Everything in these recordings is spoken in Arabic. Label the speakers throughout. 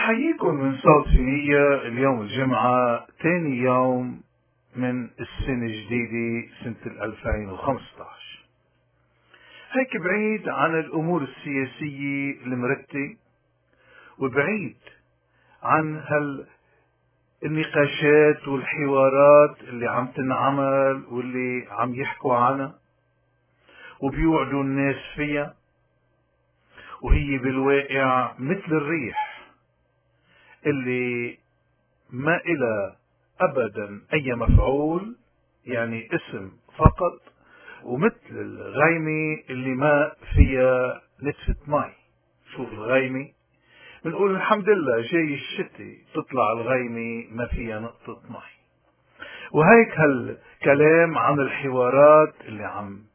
Speaker 1: بحييكم من صوت فينية. اليوم الجمعة تاني يوم من السنة الجديدة سنة 2015. هيك بعيد عن الأمور السياسية المرتة، وبعيد عن النقاشات والحوارات اللي عم تنعمل واللي عم يحكوا عنها وبيوعدوا الناس فيها، وهي بالواقع مثل الريح اللي ما إلى أبدا أي مفعول، يعني اسم فقط، ومثل الغيمة اللي ما فيها نتفة مي. شوف الغيمة، بنقول الحمد لله جاي الشتي، تطلع الغيمة ما فيها نقطة مي. وهيك هالكلام عن الحوارات اللي عم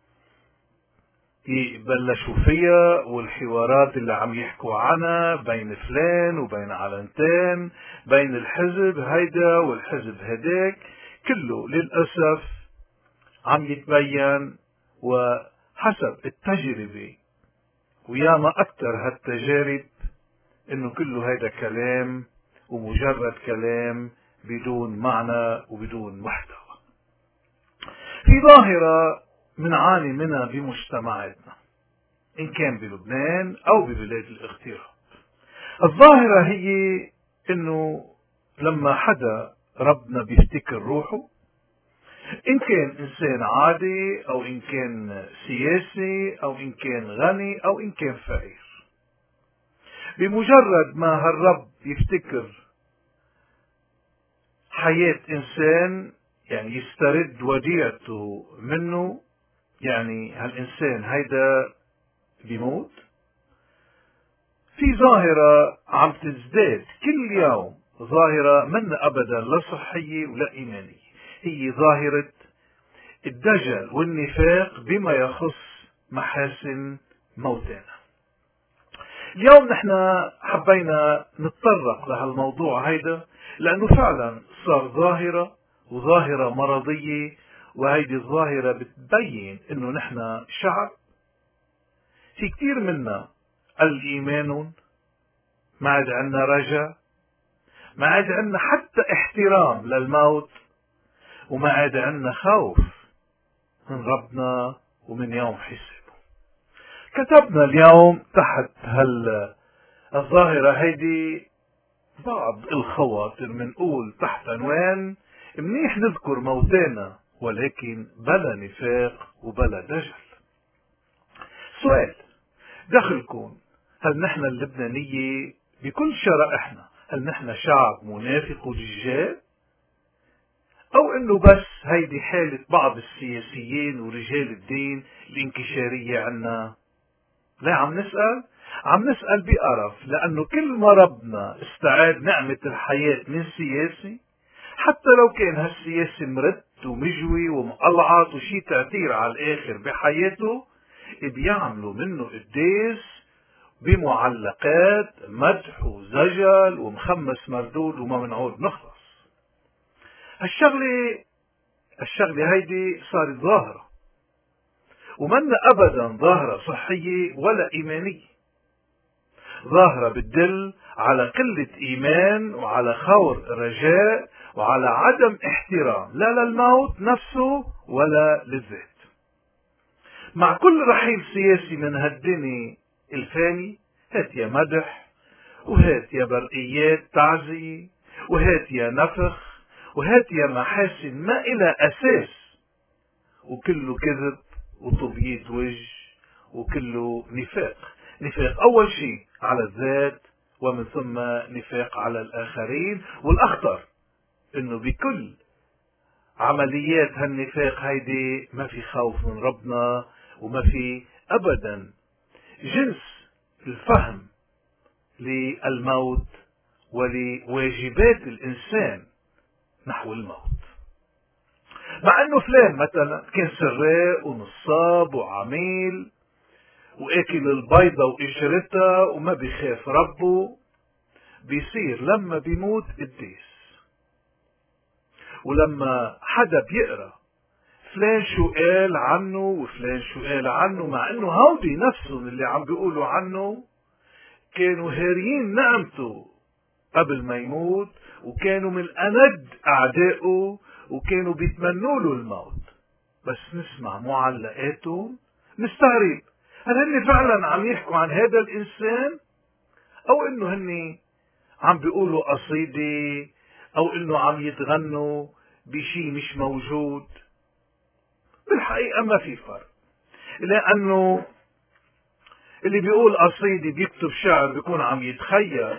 Speaker 1: يبلشوا فيها، والحوارات اللي عم يحكوا عنها بين فلان وبين علنتين، بين الحزب هيدا والحزب هداك، كله للأسف عم يتبين وحسب التجربة، وياما أكثر هالتجارب، إنه كله هيدا كلام ومجرد كلام بدون معنى وبدون محتوى. في ظاهرة منعاني منها بمجتمعاتنا، إن كان بلبنان أو ببلاد الاغتراب. الظاهرة هي إنه لما حدا ربنا بيفتكر روحه، إن كان إنسان عادي أو إن كان سياسي أو إن كان غني أو إن كان فقير، بمجرد ما هالرب يفتكر حياة إنسان، يعني يسترد وديعته منه، يعني هالإنسان هيدا بيموت. في ظاهرة عم تزداد كل يوم، ظاهرة من أبدا لا صحية ولا إيمانية، هي ظاهرة الدجل والنفاق بما يخص محاسن موتانا. اليوم نحن حبينا نتطرق لهالموضوع هيدا، لأنه فعلا صار ظاهرة، وظاهرة مرضية، وهيدي الظاهرة بتبين إنه نحن شعب في كتير منا الإيمان، ما عاد عنا رجاء، ما عاد عنا حتى احترام للموت، وما عاد عنا خوف من ربنا ومن يوم حسابه. كتبنا اليوم تحت الظاهرة هيدي بعض الخواطر، منقول تحت عنوان منيح نذكر موتانا ولكن بلا نفاق وبلا دجل. سؤال دخلكم، هل نحن اللبنانية بكل شرائحنا، هل نحن شعب منافق ودجال، او انه بس هيدي حالة بعض السياسيين ورجال الدين الانكشارية عنا؟ لا، عم نسأل بقرف، لأنه كل ما ربنا استعاد نعمة الحياة من سياسي، حتى لو كان هالسياسي مرت ومجوي ومقلعط وشي تعتير على الآخر بحياته، بيعملوا منه قديس بمعلقات مدح وزجل ومخمس مردود وما منعود نخلص. الشغلة هيدي صارت ظاهرة، ومنا أبدا ظاهرة صحية ولا إيمانية، ظاهرة بتدل على قلة إيمان وعلى خور رجاء وعلى عدم احترام لا للموت نفسه ولا للذات. مع كل رحيل سياسي من هالدنيا الفاني، هات يا مدح، وهات يا برقيات تعزية، وهات يا نفخ، وهات يا محاسن ما إلى أساس، وكله كذب وطبية وجه، وكله نفاق. نفاق أول شيء على الذات، ومن ثم نفاق على الآخرين، والأخطر إنه بكل عمليات هالنفاق هيدي ما في خوف من ربنا، وما في أبدا جنس الفهم للموت ولواجبات الإنسان نحو الموت. مع أنه فلان مثلا كان سراق ونصاب وعميل وآكل البيضة وإجرتها وما بيخاف ربه، بيصير لما بيموت قديس. ولما حدا بيقرأ فلان شو قال عنه وفلان شو قال عنه، مع انه هودي نفسهم اللي عم بيقولوا عنه كانوا هاريين نعمته قبل ما يموت، وكانوا من أند أعدائه، وكانوا بيتمنوا له الموت. بس نسمع معلقاتهم نستغرب، هل هن فعلا عم يحكوا عن هذا الإنسان، أو إنه هن عم بيقولوا قصيدة، أو إنه عم يتغنوا بشي مش موجود؟ بالحقيقة ما في فرق، لأنه اللي بيقول قصيدة بيكتب شعر بيكون عم يتخيل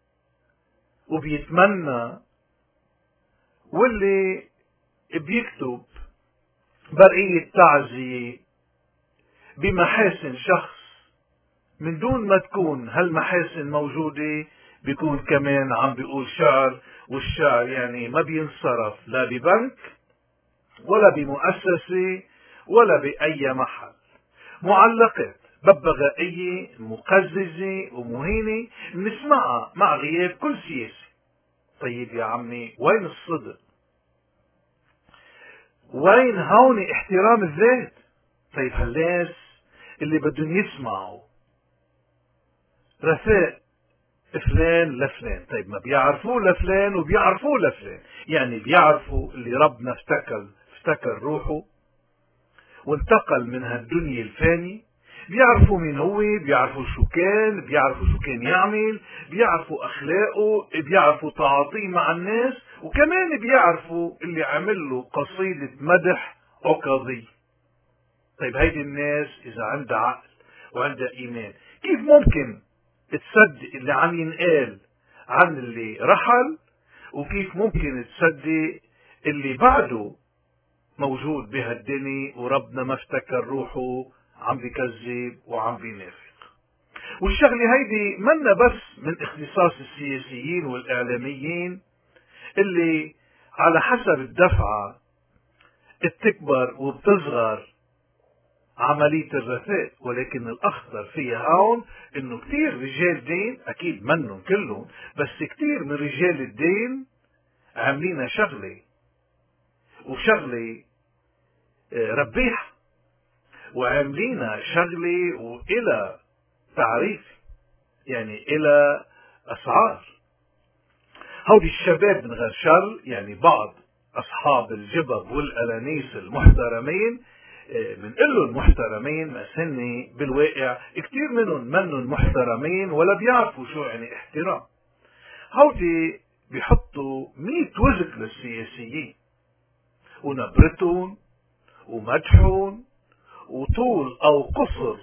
Speaker 1: وبيتمنى، واللي بيكتب برقية تعزية بمحاسن شخص من دون ما تكون هالمحاسن موجودة بيكون كمان عم بيقول شعر. والشعر يعني ما بينصرف لا ببنك ولا بمؤسسة ولا بأي محل. معلقات ببغائية مقززة ومهينة بنسمعها مع غياب كل سياسي. طيب يا عمي، وين الصدق؟ وين هون احترام الذات؟ طيب هالناس اللي بدهم يسمعوا رثاء فلان لفلان، طيب ما بيعرفوه لفلان وبيعرفوه لفلان، يعني بيعرفوا اللي ربنا افتكر روحه وانتقل من هالدنيا الفاني، بيعرفوا مين هو، بيعرفوا شو كان يعمل، بيعرفوا اخلاقه، بيعرفوا تعاطيه مع الناس، وكمان بيعرفوا اللي عمل له قصيدة مدح او قضية. طيب هيدي الناس اذا عندها عقل وعندها ايمان، كيف ممكن تصدق اللي عم ينقال عن اللي رحل، وكيف ممكن تصدق اللي بعده موجود بهالدنيا وربنا ما افتكر روحه عم بيكذب وعم بينافق؟ والشغلة هيدي منا بس من اختصاص السياسيين والإعلاميين اللي على حسب الدفعة بتكبر وبتصغر عملية الرثاء، ولكن الأخطر فيها هون إنه كتير رجال دين، أكيد منهم كلهم، بس كتير من رجال الدين عاملين شغلة، وشغلة ربيح، وعاملين شغلة وإلى تعريف، يعني إلى أسعار. هودي الشباب من غير شر، يعني بعض أصحاب الجبب والألانيس المحترمين، بنقول المحترمين بس هن بالواقع كتير منهم محترمين ولا بيعرفوا شو يعني احترام. هودي بيحطوا 100 وزك للسياسيين، ونبرتهم ومدحهم وطول او قصر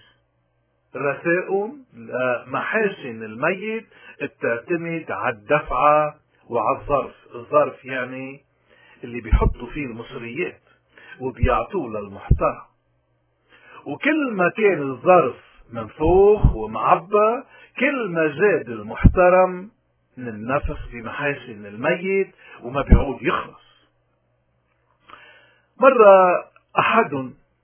Speaker 1: رثائهم لمحاسن الميت بتعتمد على الدفعة وعلى الظرف يعني اللي بيحطوا فيه المصريات وبيعطوه للمحترم. وكل ما كان الظرف منفوخ ومعبى، كل ما زاد المحترم من النفخ في محاسن الميت وما بيعود يخلص. مرة أحد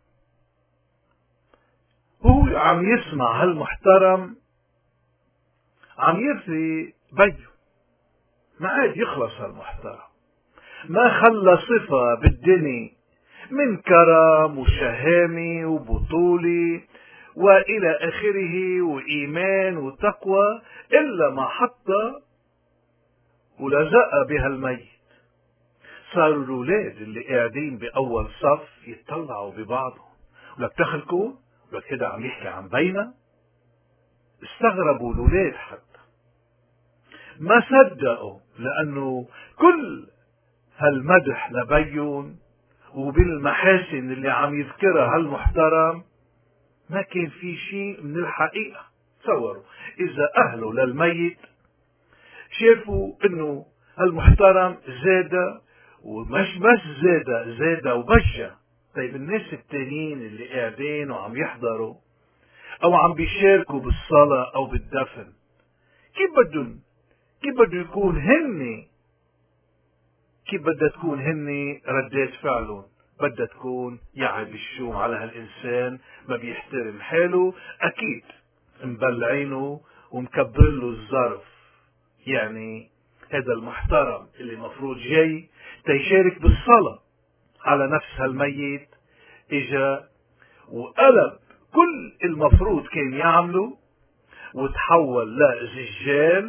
Speaker 1: هو عم يسمع هالمحترم عم يرثي بيه، ما عاد يخلص هالمحترم، ما خلى صفة بالدنيا من كرم وشهامة وبطولة وإلى آخره وإيمان وتقوى إلا ما حط ولزق بها الميت. صاروا الأولاد اللي قاعدين بأول صف يتطلعوا ببعضهم، ولك تخلكوا ولك هذا عم يحكي عن بينا. استغربوا الأولاد حتى ما صدقوا، لأنه كل هالمدح لبيون وبالمحاسن اللي عم يذكرها هالمحترم ما كان في شيء من الحقيقة. تصوروا إذا أهله للميت شافوا إنه هالمحترم زاد، ومش بس زاد وبشع، طيب الناس التانيين اللي قاعدين وعم يحضروا أو عم بيشاركوا بالصلاة أو بالدفن، كيف بدهم يكون هن، كيف بدها تكون هن ردات فعلهم؟ بدها تكون يعب الشوم على هالإنسان ما بيحترم حاله، أكيد مبلعينه ومكبرين له الظرف. يعني هذا المحترم اللي مفروض جاي تيشارك بالصلاة على نفس هالميت، اجا وقلب كل المفروض كان يعمله وتحول لزجال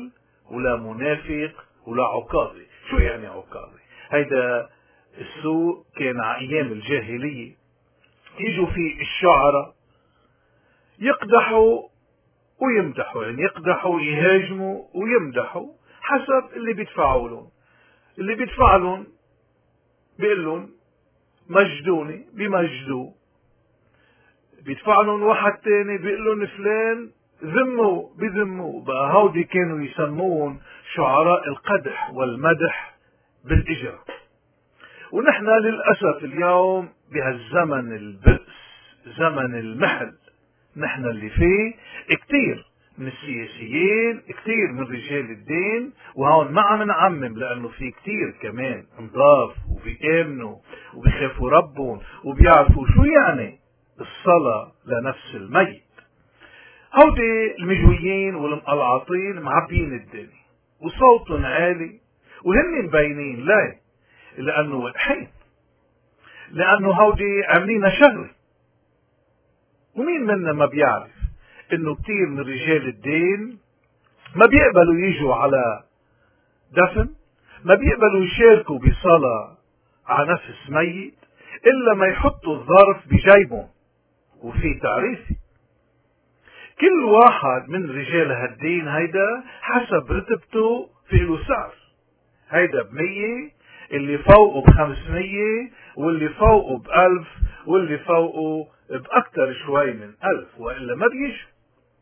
Speaker 1: ولا منافق ولا عكاظي. شو يعني عكاظي؟ هيدا السوء كان على ايام الجاهلية، يجوا في الشعراء يقدحوا ويمدحوا، يعني يقدحوا يهاجموا ويمدحوا حسب اللي بيدفعوا لهم. اللي بيدفع لهم بيقول لهم مجدوني بمجدوه، بيدفع لهم واحد تاني بيقول لهم فلان ذموا بذموا. بقى هودي كانوا يسموهم شعراء القدح والمدح بالإجرة. ونحن للأسف اليوم بهالزمن البئس، زمن المحل نحن اللي فيه، كتير من السياسيين، كتير من رجال الدين، وهون ما عم نعمم لأنه في كتير كمان نضاف وبيآمنوا وبيخافوا ربهم وبيعرفوا شو يعني الصلاة لنفس الميت. هودي المجويين والمقلعطين معبين الدنيا وصوتهم عالي وهن مبينين. ليه؟ لأنه وقحين، لأنه هودي عاملين شغلة. ومين منا ما بيعرف انه كتير من رجال الدين ما بيقبلوا يجوا على دفن، ما بيقبلوا يشاركوا بصلاة على نفس ميت الا ما يحطوا الظرف بجيبهم وفي تعريف. كل واحد من رجال هالدين هيدا حسب رتبته في له سعر. هيدا ب100، اللي فوقه ب500، واللي فوقه ب1000، واللي فوقه بأكتر شوي من 1000، وإلا ما بيجوا.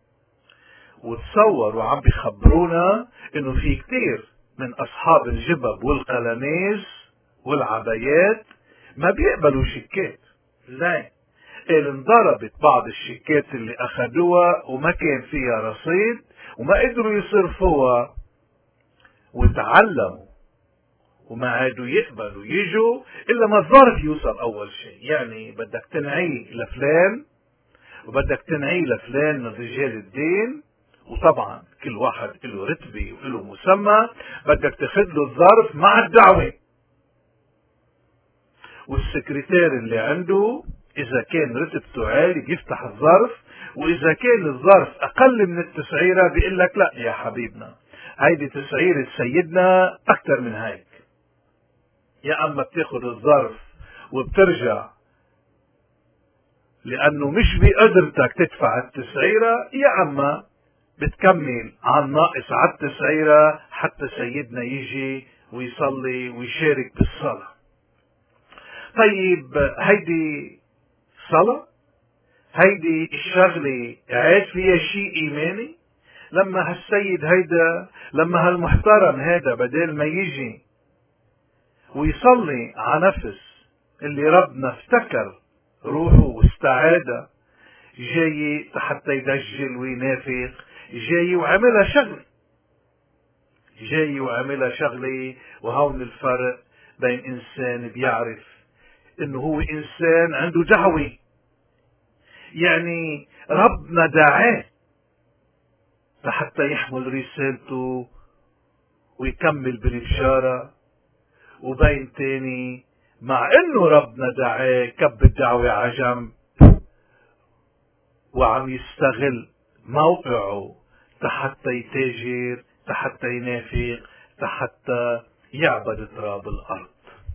Speaker 1: وتصور وعم بيخبرونا انه في كتير من اصحاب الجبب والقلانيز والعبايات ما بيقبلوا شيكات. لا، قال انضربت بعض الشيكات اللي اخدوها وما كان فيها رصيد وما قدروا يصرفوها، وتعلموا وما عادوا يقبلوا يجوا الا ما الظرف يوصل اول شيء. يعني بدك تنعيه لفلان وبدك تنعيه لفلان من رجال الدين، وطبعا كل واحد له رتبه وله مسمى، بدك تاخذ له الظرف مع الدعوة. والسكرتير اللي عنده اذا كان رتبته عالي بيفتح الظرف، واذا كان الظرف اقل من التسعيرة بيقول لك لا يا حبيبنا، هيدي تسعيرة سيدنا اكتر من هيك. يا اما بتاخذ الظرف وبترجع لانه مش بقدرتك تدفع التسعيرة، يا اما بتكمل عن ناقص على التسعيرة حتى سيدنا يجي ويصلي ويشارك بالصلاة. طيب هيدي صلاة؟ هيدي الشغلة عاد فيها شيء ايماني؟ لما هالسيد هيدا، لما هالمحترم هيدا بدل ما يجي ويصلي على نفس اللي ربنا افتكر روحه واستعادة، جاي حتى يدجل وينافق، جاي وعملها شغلة، جاي وعملها شغلة. وهون الفرق بين انسان بيعرف انه هو انسان عنده دعوة، يعني ربنا دعاه لحتى يحمل رسالته ويكمل بالبشارة، وبين تاني مع انه ربنا دعاه كب الدعوة عجم وعم يستغل موقعه حتى يتاجر، حتى ينافق، حتى يعبد تراب الارض.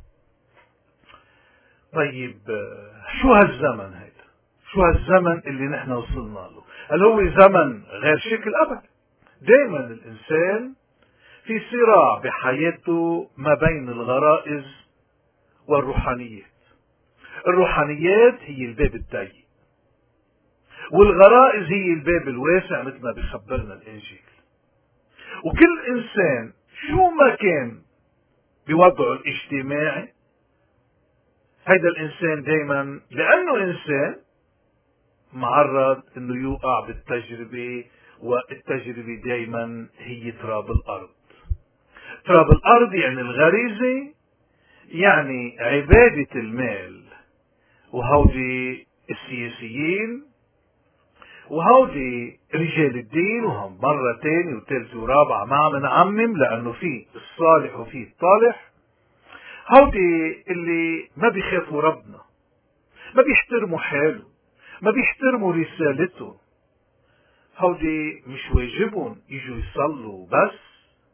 Speaker 1: طيب شو هالزمن هيدا؟ شو هالزمن اللي نحن وصلنا له؟ هل هو زمن غير شكل؟ ابدا. دائما الانسان في صراع بحياته ما بين الغرائز والروحانيات. الروحانيات هي الباب الضيق، والغرائز هي الباب الواسع مثل ما بيخبرنا الانجيل. وكل انسان شو ما كان بوضعه الاجتماعي، هيدا الانسان دايما لانه انسان معرض انه يوقع بالتجربة، والتجربة دايما هي تراب الارض. تراب الارض يعني الغريزة، يعني عبادة المال، وهودي السياسيين، وهودي رجال الدين، وهم مرة تاني وثالثة ورابعة ما عم نعمم لأنه في الصالح وفي الطالح. هودي اللي ما بيخافوا ربنا، ما بيحترموا حاله، ما بيحترموا رسالته. هودي مش واجبهم يجوا يصلوا بس،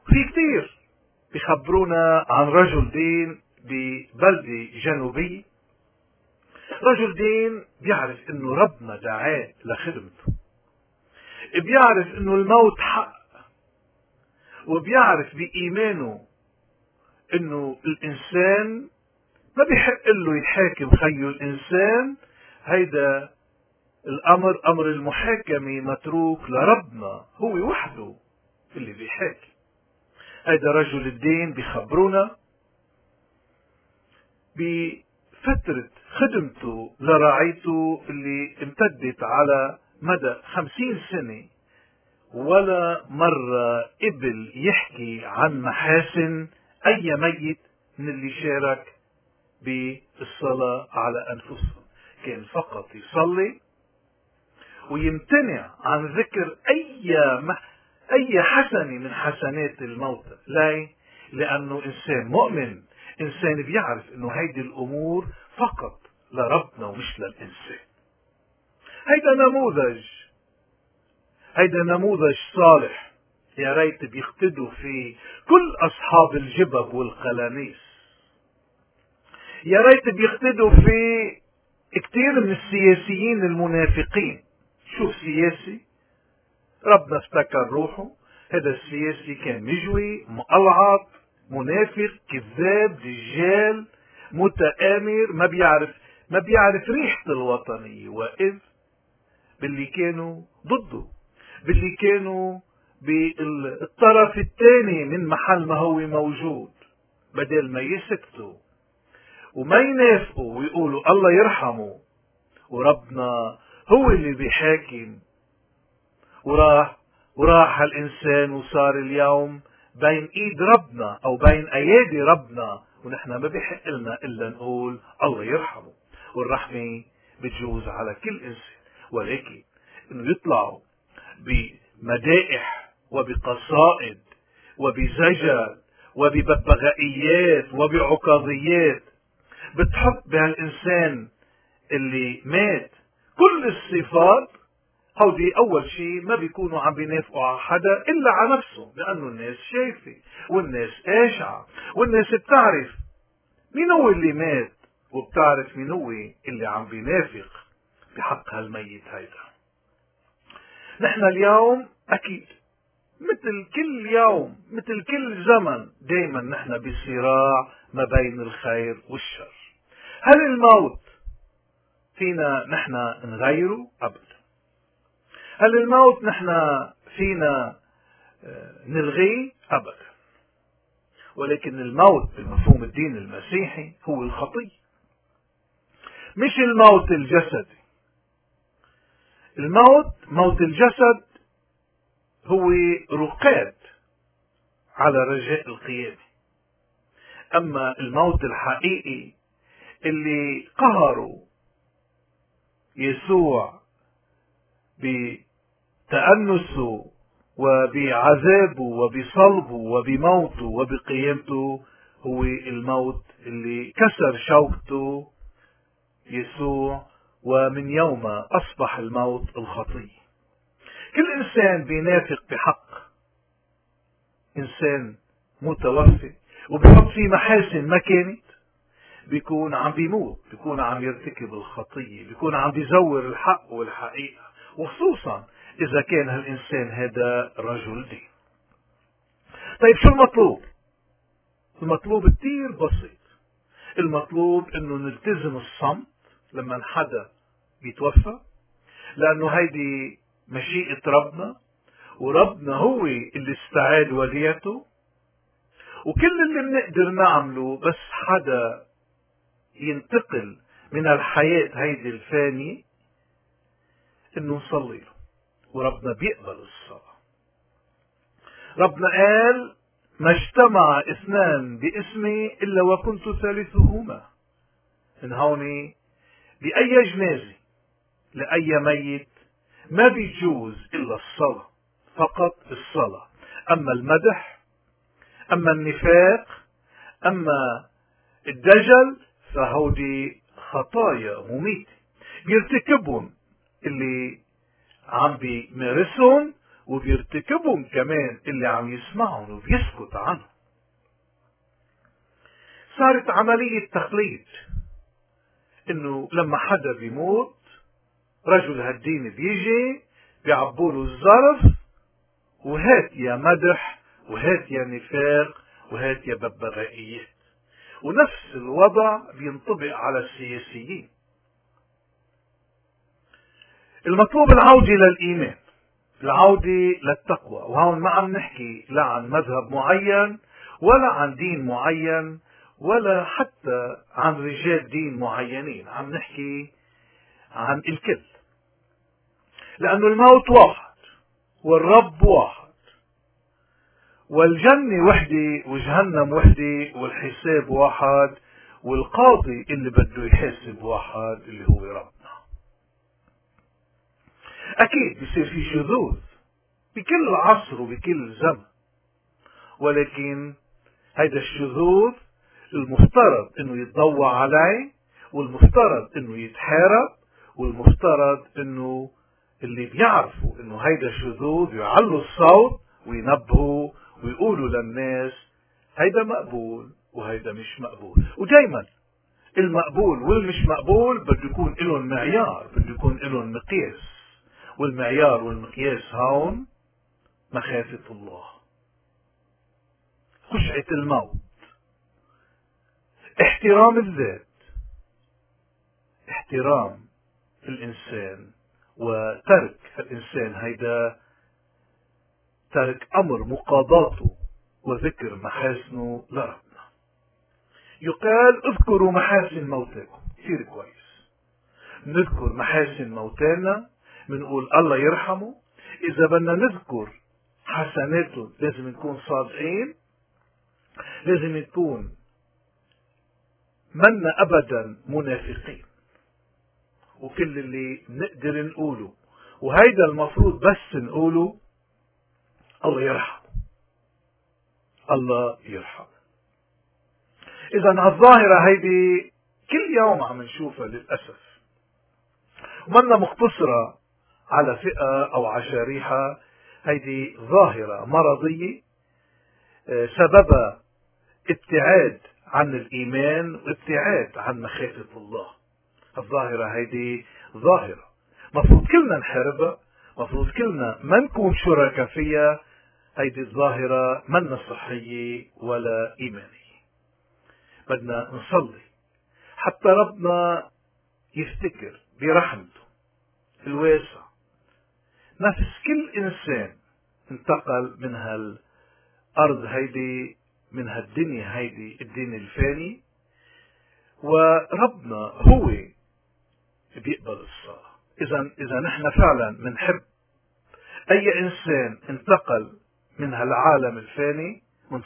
Speaker 1: في كتير بيخبرونا عن رجل دين ببلدة جنوبية. رجل دين بيعرف انه ربنا دعاه لخدمته، بيعرف انه الموت حق، وبيعرف بإيمانه انه الانسان ما بيحق له يحاكم خيه الانسان. هيدا الامر امر المحاكمة متروك لربنا، هو وحده اللي بيحاكم. هيدا رجل الدين بيخبرونا بفترة خدمته لرعيته اللي امتدت على مدى 50 سنة، ولا مرة قبل يحكي عن محاسن أي ميت من اللي شارك بالصلاة على أنفسهم. كان فقط يصلي ويمتنع عن ذكر أي حسنة من حسنات الموتى. ليه؟ لأنه إنسان مؤمن، إنسان بيعرف إنه هيدي الأمور فقط لربنا ومش للإنسان. هيدا نموذج صالح يا ريت بيقتدوا فيه كل أصحاب الجبب والقلانيس. يا ريت بيقتدوا فيه كتير من السياسيين المنافقين. شوف سياسي ربنا افتكر روحه، هذا السياسي كان مجوي، مقلعط، منافق، كذاب، دجال، متآمر، ما بيعرف ريحة الوطنية. وإذ باللي كانوا ضده، باللي كانوا بالطرف الثاني من محل ما هو موجود، بدل ما يسكتوا وما ينافقوا ويقولوا الله يرحمه وربنا هو اللي بيحاكم، وراح الإنسان وصار اليوم بين إيد ربنا أو بين أيادي ربنا، ونحن ما بيحق لنا إلا نقول الله يرحمه. والرحمة بتجوز على كل إنسان، ولكن إنه يطلعوا بمدائح وبقصائد وبزجل وبببغائيات وبعكاظيات بتحط بهالإنسان اللي مات كل الصفات، هودي أول شيء ما بيكونوا عم بينافقوا على حدا إلا على نفسهم، لأنه الناس شايفة والناس قاشعة والناس بتعرف مين هو اللي مات، وبتعرف مين هو اللي عم بينافق بحق هالميت هيدا. نحن اليوم أكيد مثل كل يوم مثل كل زمن دايما نحن بصراع ما بين الخير والشر. هل الموت فينا نحن نغيره؟ أبدا. هل الموت نحن فينا نلغيه؟ أبدا. ولكن الموت بمفهوم الدين المسيحي هو الخطية، مش الموت الجسدي. موت الجسد هو رقاد على رجاء القيامة. أما الموت الحقيقي اللي قهروا يسوع بتأنسه وبعذابه وبصلبه وبموته وبقيامته هو الموت اللي كسر شوكته يسوع، ومن يوم أصبح الموت الخطية. كل إنسان بينافق بحق إنسان متوفي وبيحط فيه محاسن ما كانت، بيكون عم بيموت، بيكون عم يرتكب الخطية، بيكون عم بيزور الحق والحقيقة، وخصوصا إذا كان هالإنسان هذا رجل دين. طيب شو المطلوب؟ المطلوب كتير بسيط. المطلوب إنه نلتزم الصمت لما حدا بيتوفى، لأنه هيدي مشيئة ربنا، وربنا هو اللي استعاد وديته، وكل اللي بنقدر نعمله بس حدا ينتقل من الحياة هيدي الفانية إنه نصلي له، وربنا بيقبل الصلاة. ربنا قال ما اجتمع اثنان باسمي إلا وكنت ثالثهما. من هون بأي جنازة لأي ميت ما بيجوز إلا الصلاة، فقط الصلاة. أما المدح، أما النفاق، أما الدجل، فهودي خطايا مميتة بيرتكبهم اللي عم بيمارسهم، وبيرتكبهم كمان اللي عم يسمعهم وبيسكت عنهم. صارت عملية تقليد، انه لما حدا بيموت رجل هالدين بيجي بيعبوله الظرف، وهات يا مدح وهات يا نفاق وهات يا ببغائيات. ونفس الوضع بينطبق على السياسيين. المطلوب العودة للإيمان، العودة للتقوى. وهون ما عم نحكي لا عن مذهب معين ولا عن دين معين ولا حتى عن رجال دين معينين، عم نحكي عن الكل. لأنه الموت واحد والرب واحد والجنة وحدة وجهنم وحدة والحساب واحد والقاضي اللي بده يحاسب واحد اللي هو ربنا. أكيد بيصير في شذوذ بكل عصر وبكل زمن، ولكن هيدا الشذوذ المفترض انه يتضوى عليه، والمفترض انه يتحارب، والمفترض انه اللي بيعرفوا انه هيدا شذوذ يعلوا الصوت وينبهوا ويقولوا للناس هيدا مقبول وهيدا مش مقبول. ودايما المقبول والمش مقبول بده يكون لهم معيار، بده يكون لهم مقياس، والمعيار والمقياس هون مخافة الله، خشعة الموت، احترام الذات، احترام الإنسان، وترك الإنسان هيدا ترك أمر مقاضاته وذكر محاسنه لربنا. يقال اذكروا محاسن موتاكم. كثير كويس نذكر محاسن موتانا، بنقول الله يرحمه. إذا بدنا نذكر حسناته لازم نكون صادقين، لازم نكون منا أبدا منافقين، وكل اللي نقدر نقوله وهيدا المفروض بس نقوله الله يرحمه، الله يرحمه. إذا هالظاهرة هيدي كل يوم عم نشوفها للأسف، ومنا مقتصرة على فئة أو على شريحة. هيدي ظاهرة مرضية سببها ابتعاد عن الإيمان وابتعاد عن مخافة الله. الظاهرة هيدي ظاهرة مفروض كلنا نحاربها، مفروض كلنا ما نكون شركاء فيها. هيدي الظاهرة منا صحية ولا إيمانية. بدنا نصلي حتى ربنا يفتكر برحمته الواسع نفس كل إنسان انتقل من هالأرض هيدي، من هالدنيا هيدي، الدنيا الفاني، وربنا هو بيقبل الصلاة. إذا نحن فعلا منحب أي إنسان انتقل من هالعالم الفاني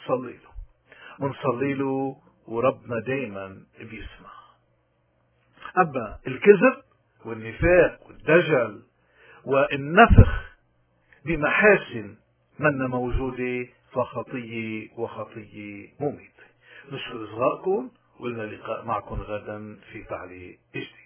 Speaker 1: منصلي له وربنا دايما بيسمع. أما الكذب والنفاق والدجل والنفخ بمحاسن من موجودة فخطية وخطية مميتة. نشكر إصغائكم، ولنا لقاء معكم غدا في تعليق جديد.